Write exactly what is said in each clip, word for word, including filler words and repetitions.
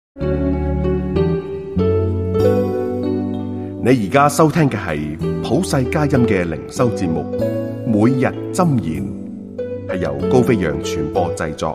你而家收聽嘅係普世佳音嘅靈修節目，每日箴言，係由高飛揚傳播製作。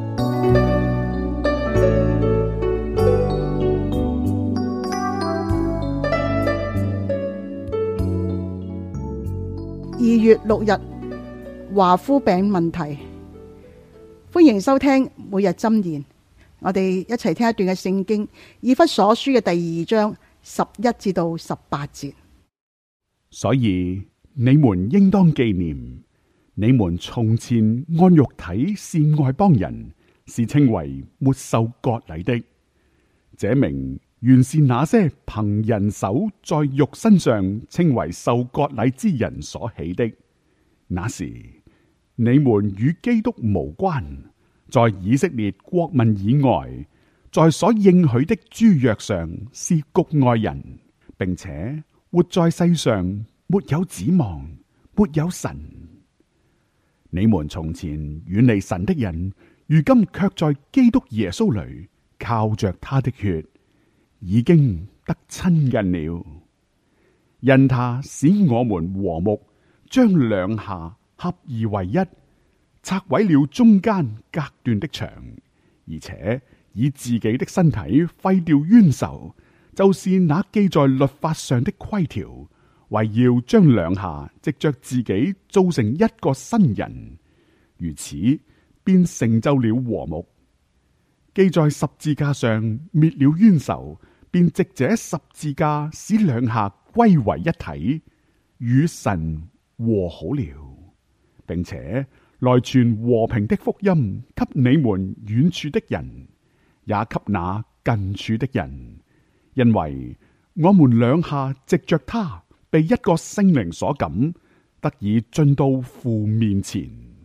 二月六日，華夫餅問題。歡迎收聽每日箴言。我哋一齊聽一段嘅聖經，以弗所書嘅第二章十一至到十八節。 所以你們應當紀念，你們從前按肉體是外邦人，是稱為沒受割禮的。這名原是那些憑人手在肉身上稱為受割禮之人所起的。那時你們與基督無關，在以色列國民以外，在所應許的諸約上是局外人，並且活在世上沒有指望，沒有神。你們從前遠離神的人，如今卻在基督耶穌裏靠着他的血，已經得親近了。因他使我們和睦，將兩下合而為一，拆毀了中間隔斷的牆，而且以自己的身體廢掉冤仇，就是那記在律法上的規條，為要將兩下藉着自己造成一個新人，如此便成就了和睦。記在十字架上滅了冤仇，便藉這十字架使兩下歸為一體，與神和好了，並且來傳和平的福音給你們遠處的人，也給那近處的人，因為我們兩下藉着他被一個聖靈所感，得以進到父面前。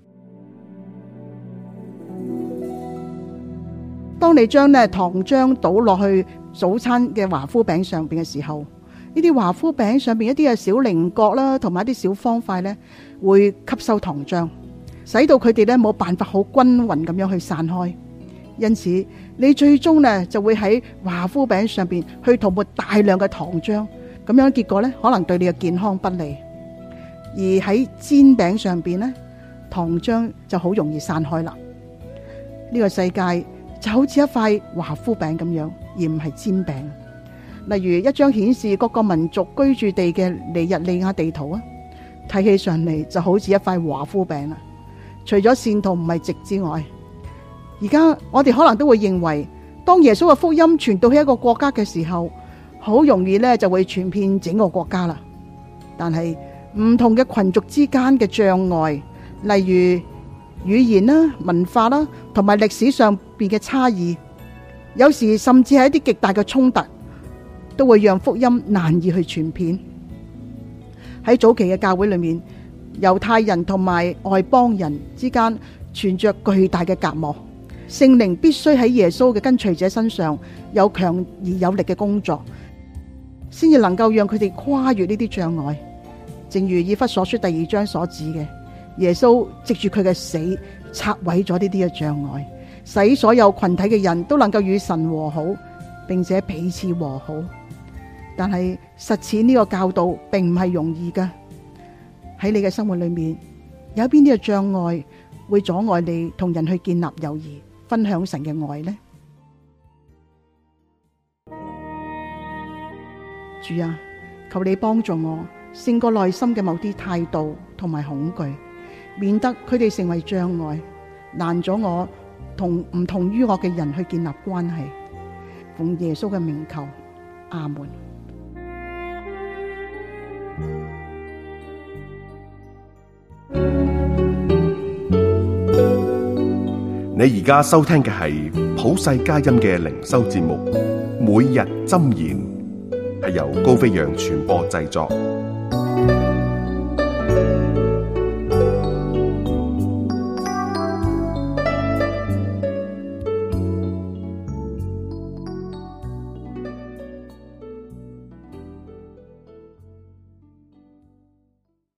當你將呢糖漿倒落去早餐嘅華夫餅上邊嘅時候，呢啲華夫餅上邊一啲嘅小菱角啦，同埋一啲小方塊呢，會吸收糖漿，使到佢哋呢冇辦法好均勻咁樣去散開。因此你最終呢就會喺華夫餅上邊去塗抹大量嘅糖漿，咁樣結果呢可能對你嘅健康不利。而喺煎餅上邊呢，糖漿就好容易散開啦。呢個世界就好似一塊華夫餅咁樣，而唔係煎餅。例如一張顯示各個民族居住地嘅尼日利亞地圖啊，睇起上嚟就好似一塊華夫餅啦。除咗線圖唔係直之外，而家我哋可能都會認為，當耶穌嘅福音傳到去一個國家嘅時候，好容易咧就會傳遍整個國家啦。但係唔同嘅群族之間嘅障礙，例如語言啦、文化啦，同埋歷史上邊嘅差異，有時甚至係一啲極大嘅衝突，都會讓福音難以去傳遍。喺早期嘅教會裏面，猶太人同埋外邦人之間存着巨大嘅隔膜，聖靈必須喺耶穌嘅跟隨者身上有強而有力嘅工作，先至能夠讓佢哋跨越呢啲障礙。正如以弗所書第二章所指嘅，耶穌藉住佢嘅死拆毀咗呢啲嘅障礙，使所有群體嘅人都能夠與神和好，並且彼此和好。但係實踐呢個教導並唔係容易噶。喺你嘅生活裏面，有邊啲嘅障礙會阻礙你同人去建立友誼，分享神嘅愛呢？主啊，求你幫助我勝過內心嘅某啲態度同埋恐懼，免得佢哋成為障礙，難咗我同唔同於我嘅人去建立關係。奉耶穌嘅名求，阿門。 你而家收聽嘅係普世佳音嘅靈修節目，每日箴言，係由高飛揚傳播製作。